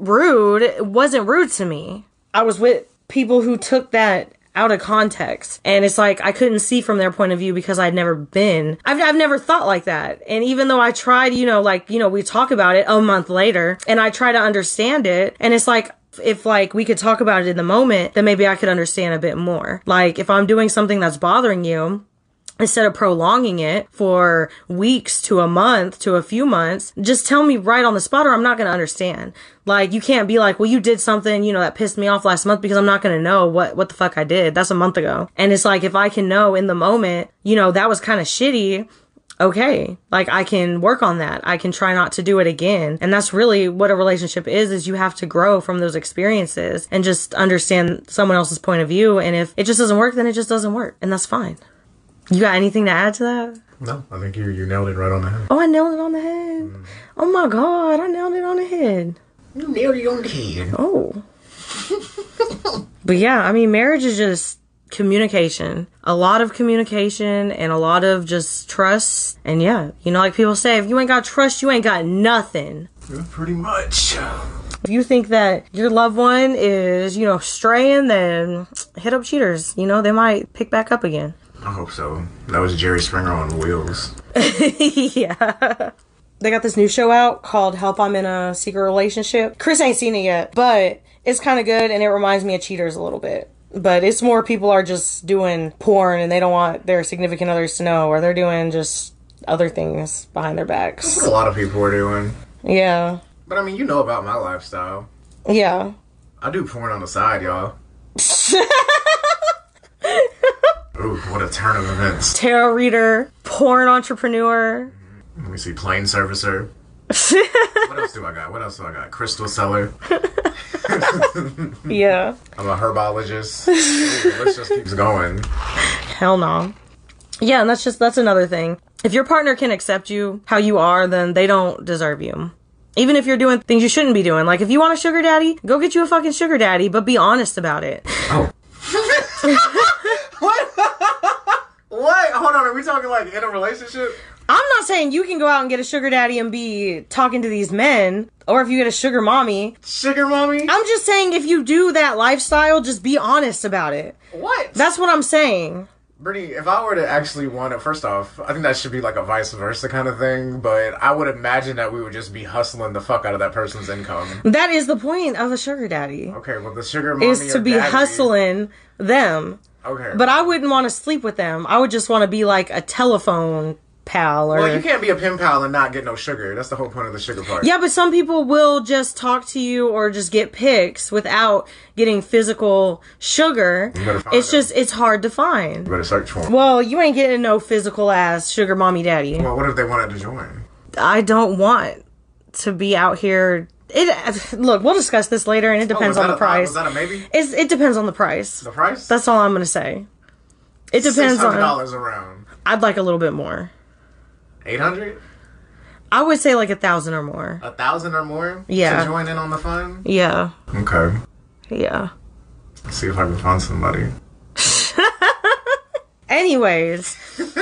rude wasn't rude to me. I was with people who took that out of context. And it's like, I couldn't see from their point of view because I'd never been, I've, I've never thought like that. And even though I tried, you know, like, you know, we talk about it a month later and I try to understand it. And it's like, if like we could talk about it in the moment, then maybe I could understand a bit more. Like if I'm doing something that's bothering you, instead of prolonging it for weeks to a month to a few months, just tell me right on the spot or I'm not going to understand. Like, you can't be like, well, you did something, you know, that pissed me off last month because I'm not going to know what, what the fuck I did. That's a month ago. And it's like, if I can know in the moment, you know, that was kind of shitty. Okay. Like, I can work on that. I can try not to do it again. And that's really what a relationship is, is you have to grow from those experiences and just understand someone else's point of view. And if it just doesn't work, then it just doesn't work. And that's fine. You got anything to add to that? No, I think you you nailed it right on the head. Oh, I nailed it on the head. Mm. Oh my God, I nailed it on the head. You nailed it on the head. Oh. But yeah, I mean, marriage is just communication. A lot of communication and a lot of just trust. And yeah, you know, like people say, if you ain't got trust, you ain't got nothing. Yeah, pretty much. If you think that your loved one is, you know, straying, then hit up cheaters. You know, they might pick back up again. I hope so. That was Jerry Springer on wheels. Yeah. They got this new show out called Help I'm in a Secret Relationship. Chris ain't seen it yet, but it's kind of good and it reminds me of Cheaters a little bit. But it's more people are just doing porn and they don't want their significant others to know, or they're doing just other things behind their backs. That's what a lot of people are doing. Yeah. But I mean, you know about my lifestyle. Yeah. I do porn on the side, y'all. Ooh, what a turn of events. Tarot reader, porn entrepreneur. Let me see, plane servicer. What else do I got? What else do I got? Crystal seller. Yeah. I'm a herbologist. Ooh, let's just keep going. Hell no. Yeah, and that's just, that's another thing. If your partner can accept you how you are, then they don't deserve you. Even if you're doing things you shouldn't be doing. Like, if you want a sugar daddy, go get you a fucking sugar daddy, but be honest about it. Oh. What? What? Hold on, are we talking like in a relationship? I'm not saying you can go out and get a sugar daddy and be talking to these men, or if you get a sugar mommy. Sugar mommy? I'm just saying if you do that lifestyle, just be honest about it. What? That's what I'm saying. Brittany, if I were to actually want it, first off, I think that should be like a vice versa kind of thing, but I would imagine that we would just be hustling the fuck out of that person's income. That is the point of a sugar daddy. Okay, well, the sugar mommy is to be daddy, hustling them. Okay. But I wouldn't want to sleep with them. I would just want to be like a telephone pal or... Well, you can't be a pen pal and not get no sugar. That's the whole point of the sugar part. Yeah, but some people will just talk to you or just get pics without getting physical sugar. You better find It's them. just, it's hard to find. You better search for them. Well, you ain't getting no physical ass sugar mommy daddy. Well, what if they wanted to join? I don't want to be out here. It look, we'll discuss this later, and it depends oh, on the a, price. Was that a maybe? It's, it depends on the price. The price? That's all I'm gonna say. It depends Six hundred on. dollars around. I'd like a little bit more. Eight hundred. I would say like a thousand or more. A thousand or more. Yeah. To join in on the fun. Yeah. Okay. Yeah. Let's see if I can find somebody. Anyways,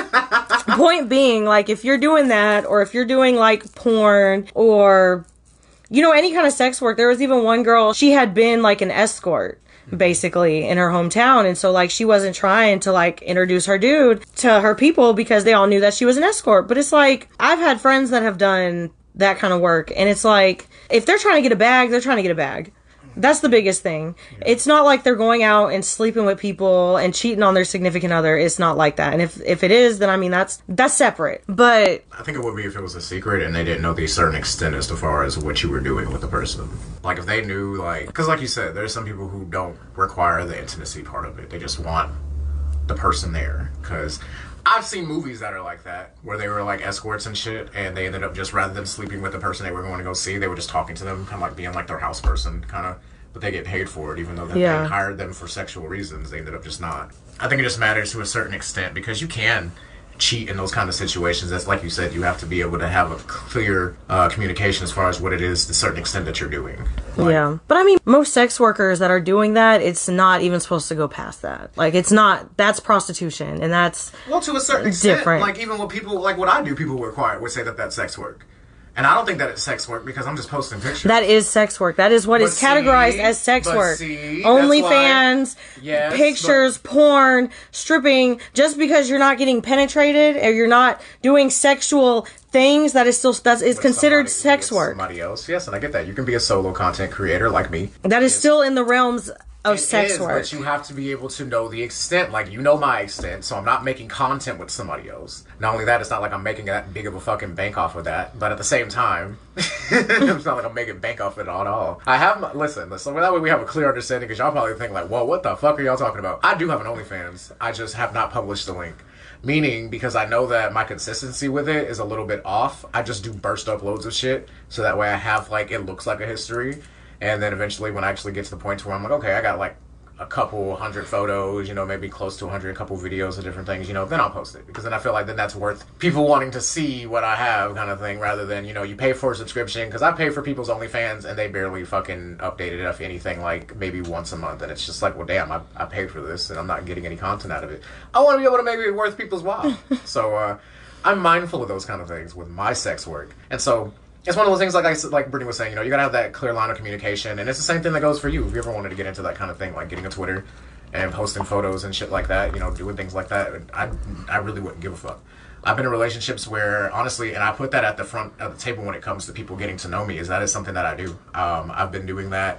point being, like, if you're doing that, or if you're doing, like, porn, or, you know, any kind of sex work, there was even one girl, she had been, like, an escort, basically, in her hometown, and so, like, she wasn't trying to, like, introduce her dude to her people because they all knew that she was an escort, but it's like, I've had friends that have done that kind of work, and it's like, if they're trying to get a bag, they're trying to get a bag. That's the biggest thing. Yeah. It's not like they're going out and sleeping with people and cheating on their significant other. It's not like that. And if if it is, then I mean that's that's separate. But I think it would be if it was a secret and they didn't know the certain extent as far as what you were doing with the person. Like if they knew, like, because like you said, there's some people who don't require the intimacy part of it. They just want the person there. Because I've seen movies that are like that, where they were like escorts and shit, and they ended up just, rather than sleeping with the person they were going to go see, they were just talking to them, kind of like being like their house person, kind of, but they get paid for it, even though yeah. they hired them for sexual reasons, they ended up just not. I think it just matters to a certain extent, because you can cheat in those kind of situations. That's like you said, you have to be able to have a clear uh, communication as far as what it is to a certain extent that you're doing. Like, yeah. But I mean, most sex workers that are doing that, it's not even supposed to go past that. Like, it's not, that's prostitution, and that's well, to a certain extent, different. Like, even what people, like what I do, people would require, would say that that's sex work. And I don't think that it's sex work because I'm just posting pictures. That is sex work. That is what but is categorized see, as sex work. See, OnlyFans, yes, pictures, but, porn, stripping. Just because you're not getting penetrated or you're not doing sexual things, that is still that is considered somebody, sex work. Somebody else, yes, and I get that. You can be a solo content creator like me. That is yes. still in the realms of it sex is, work. But you have to be able to know the extent. Like, you know my extent, so I'm not making content with somebody else. Not only that, it's not like I'm making that big of a fucking bank off of that, but at the same time, it's not like I'm making bank off of it at all. I have my, listen, listen, that way we have a clear understanding, because y'all probably think like, whoa, what the fuck are y'all talking about? I do have an OnlyFans. I just have not published the link. Meaning, because I know that my consistency with it is a little bit off, I just do burst uploads of shit, so that way I have, like, it looks like a history. And then eventually when I actually get to the point where I'm like, okay, I got like a couple hundred photos, you know, maybe close to a hundred, a couple videos of different things, you know, then I'll post it. Because then I feel like then that's worth people wanting to see what I have, kind of thing, rather than, you know, you pay for a subscription. Because I pay for people's OnlyFans and they barely fucking update it, if anything, like maybe once a month. And it's just like, well, damn, I, I paid for this and I'm not getting any content out of it. I want to be able to make it worth people's while. So uh, I'm mindful of those kind of things with my sex work. And so it's one of those things, like I like Brittany was saying, you know, you gotta have that clear line of communication, and it's the same thing that goes for you. If you ever wanted to get into that kind of thing, like getting a Twitter and posting photos and shit like that, you know, doing things like that, I, I really wouldn't give a fuck. I've been in relationships where, honestly, and I put that at the front of the table when it comes to people getting to know me, is that is something that I do. Um, I've been doing that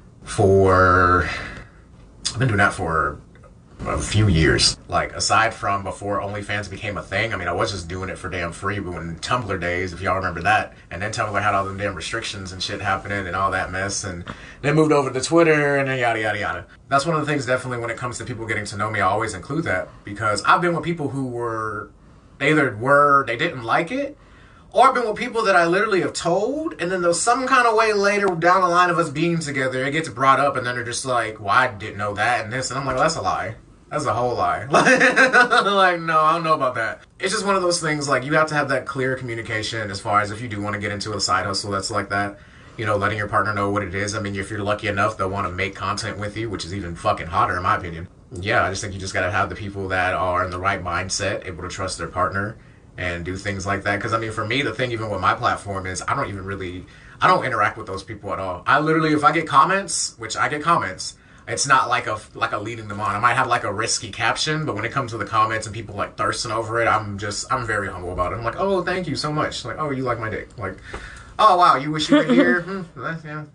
for, I've been doing that for a few years. Like, aside from before OnlyFans became a thing, I mean, I was just doing it for damn free, but when Tumblr days, if y'all remember that, and then Tumblr had all them damn restrictions and shit happening and all that mess, and then moved over to Twitter, and then yada yada yada. That's one of the things, definitely, when it comes to people getting to know me, I always include that, because I've been with people who were, they either were, they didn't like it, or I've been with people that I literally have told, and then there's some kind of way later down the line of us being together, it gets brought up, and then they're just like, well, I didn't know that, and this, and I'm like, well, that's a lie. That's a whole lie. Like, no, I don't know about that. It's just one of those things, like, you have to have that clear communication as far as if you do want to get into a side hustle that's like that. You know, letting your partner know what it is. I mean, if you're lucky enough, they'll want to make content with you, which is even fucking hotter, in my opinion. Yeah, I just think you just got to have the people that are in the right mindset, able to trust their partner, and do things like that. Because, I mean, for me, the thing even with my platform is I don't even really, I don't interact with those people at all. I literally, if I get comments, which I get comments, it's not like a like a leading them on. I might have like a risky caption, but when it comes to the comments and people like thirsting over it, I'm just I'm very humble about it. I'm like, oh, thank you so much. Like, oh, you like my dick. Like, oh wow, you wish you were here? Hmm, that's- yeah.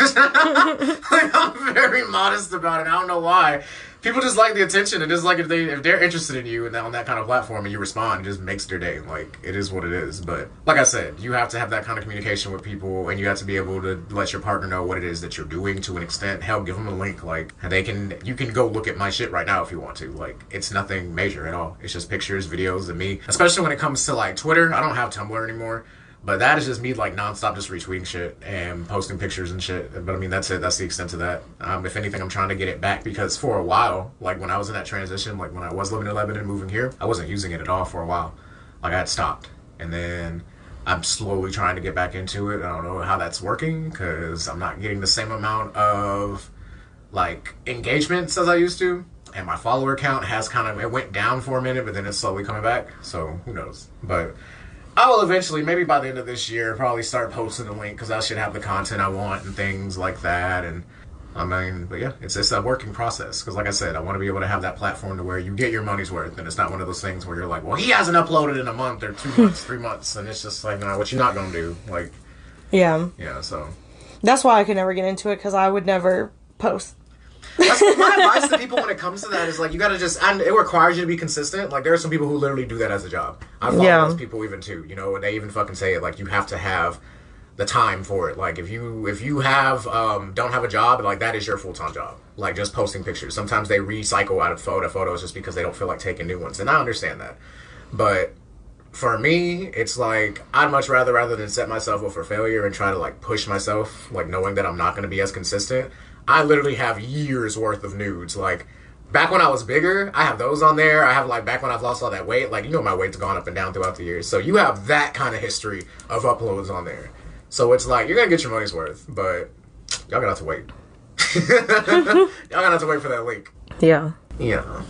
Like, I'm very modest about it. I don't know why. People just like the attention. It is like if they if they're interested in you and on that kind of platform and you respond, it just makes their day. Like it is what it is. But like I said, you have to have that kind of communication with people, and you have to be able to let your partner know what it is that you're doing to an extent. Hell, give them a link. Like they can, you can go look at my shit right now if you want to. Like it's nothing major at all. It's just pictures, videos of me. Especially when it comes to like Twitter. I don't have Tumblr anymore. But that is just me, like, nonstop just retweeting shit and posting pictures and shit. But, I mean, that's it. That's the extent of that. Um, if anything, I'm trying to get it back because for a while, like, when I was in that transition, like, when I was living in Lebanon and moving here, I wasn't using it at all for a while. Like, I had stopped. And then I'm slowly trying to get back into it. I don't know how that's working because I'm not getting the same amount of, like, engagements as I used to. And my follower count has kind of, it went down for a minute, but then it's slowly coming back. So, who knows? But I will eventually, maybe by the end of this year, probably start posting the link because I should have the content I want and things like that. And I mean, but yeah, it's it's a working process because, like I said, I want to be able to have that platform to where you get your money's worth, and it's not one of those things where you're like, well, he hasn't uploaded in a month or two months, three months, and it's just like, no, what you not gonna do? Like, Yeah. yeah, so That's why I could never get into it because I would never post. that's my advice to people when it comes to that is like you gotta just, and it requires you to be consistent. Like there are some people who literally do that as a job. I follow Yeah. those people even too, you know, and they even fucking say it like you have to have the time for it. Like if you if you have um don't have a job, like that is your full time job. Like just posting pictures. Sometimes they recycle out of photo photos just because they don't feel like taking new ones, and I understand that. But for me, it's like I'd much rather rather than set myself up for failure and try to like push myself, like knowing that I'm not going to be as consistent. I literally have years worth of nudes. Like back when I was bigger, I have those on there. I have like back when I've lost all that weight. Like you know my weight's gone up and down throughout the years. So you have that kind of history of uploads on there. So it's like you're gonna get your money's worth, but y'all gonna have to wait. Y'all gonna have to wait for that link. Yeah. Yeah.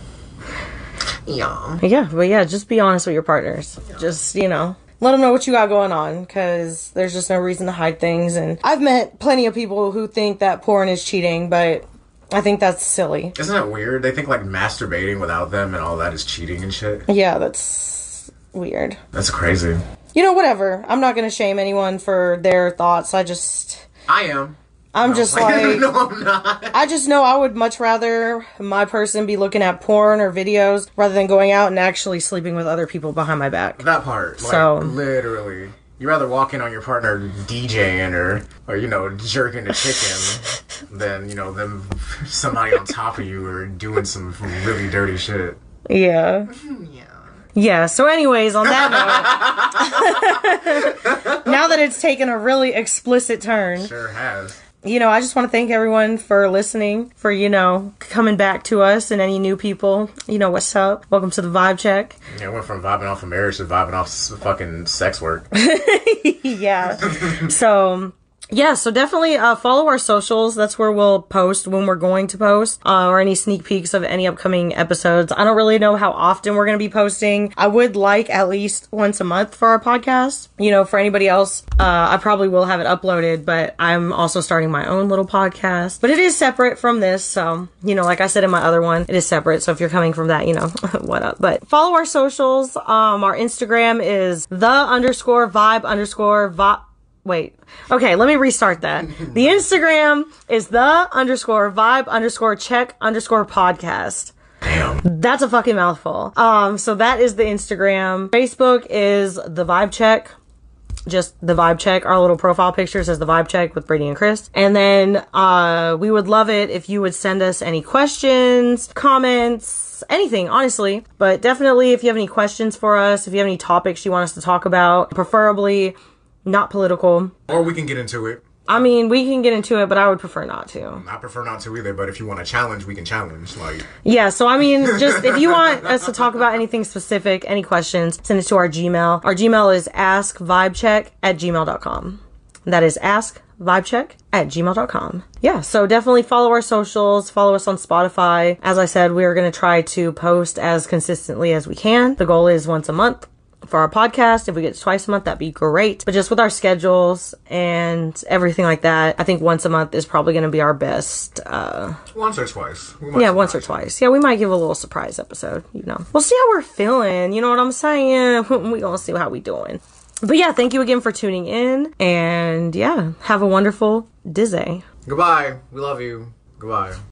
Yeah. Yeah, but yeah, just be honest with your partners. Just, you know, let them know what you got going on because there's just no reason to hide things. And I've met plenty of people who think that porn is cheating, but I think that's silly. Isn't that weird? They think like masturbating without them and all that is cheating and shit. Yeah, that's weird. That's crazy. You know, whatever. I'm not going to shame anyone for their thoughts. I just... I am. I'm No, just like... no, I'm not. I just know I would much rather my person be looking at porn or videos rather than going out and actually sleeping with other people behind my back. That part. Like, So- literally. You'd rather walk in on your partner DJing or, or you know, jerking the chicken than, you know, them somebody on top of you or doing some really dirty shit. Yeah. Yeah. Yeah, so anyways, on that note, now that it's taken a really explicit turn, Sure has. you know, I just want to thank everyone for listening, for, you know, coming back to us, and any new people, you know, what's up? Welcome to the Vibe Check. Yeah, I went from vibing off of marriage to vibing off s- fucking sex work. Yeah. So, yeah, so definitely uh, follow our socials. That's where we'll post when we're going to post, uh, or any sneak peeks of any upcoming episodes. I don't really know how often we're going to be posting. I would like at least once a month for our podcast. You know, for anybody else, uh, I probably will have it uploaded, but I'm also starting my own little podcast. But it is separate from this, so, you know, like I said in my other one, it is separate. So if you're coming from that, you know, what up. But follow our socials. Um, our Instagram is the underscore vibe underscore vibe. Wait. Okay, let me restart that. The Instagram is the underscore vibe underscore check underscore podcast. Damn. That's a fucking mouthful. Um, so that is the Instagram. Facebook is the vibe check. Just the vibe check. Our little profile picture says the vibe check with Brady and Chris. And then, uh, we would love it if you would send us any questions, comments, anything, honestly. But definitely if you have any questions for us, if you have any topics you want us to talk about, preferably not political. Or we can get into it. I mean, we can get into it, but I would prefer not to. I prefer not to either, but if you want to challenge, we can challenge. Like, Yeah, so I mean, just if you want us to talk about anything specific, any questions, send it to our Gmail. Our Gmail is askvibecheck at gmail dot com. That is askvibecheck at gmail dot com. Yeah, so definitely follow our socials, follow us on Spotify. As I said, we are going to try to post as consistently as we can. The goal is once a month. For our podcast, if we get twice a month, that'd be great. But just with our schedules and everything like that, I think once a month is probably going to be our best. Uh, once or twice. We might yeah, once or surprise twice. Yeah, we might give a little surprise episode, you know. We'll see how we're feeling, you know what I'm saying? We gonna see how we doing. But yeah, thank you again for tuning in. And yeah, have a wonderful Dizzy. Goodbye. We love you. Goodbye.